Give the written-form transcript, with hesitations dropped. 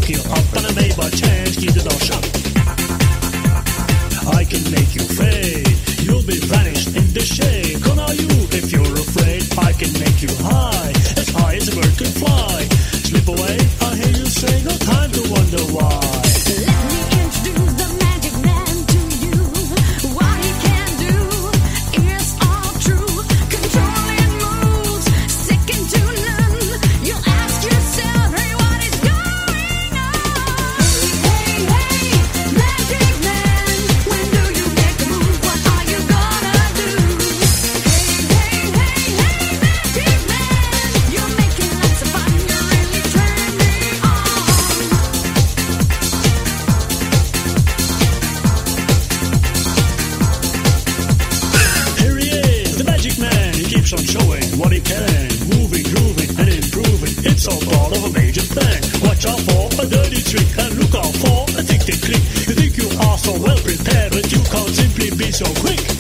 pick you up and I may by chance keep the door shut. I can make you fade, you'll be vanished in the shade. Gonna you if you're afraid, I can make you high as a bird can fly. Slip away, I hear you say, no time to wonder why. Let me introduce the magic man to you. What he can do is all true. Controlling moves, second to none. You'll ask yourself, hey, what is going on? Hey, hey, magic man, when do you make a move? What are you gonna do? Hey, hey, hey, hey, magic man, you're making lots of fun. You're really turning me on. Here he is, the magic man. He keeps on showing what he can. Moving, grooving, and improving. It's all part of a major thing. Watch out for a dirty trick and look out for a tick-tick-click. You think you are so well prepared, but you can't simply be so quick.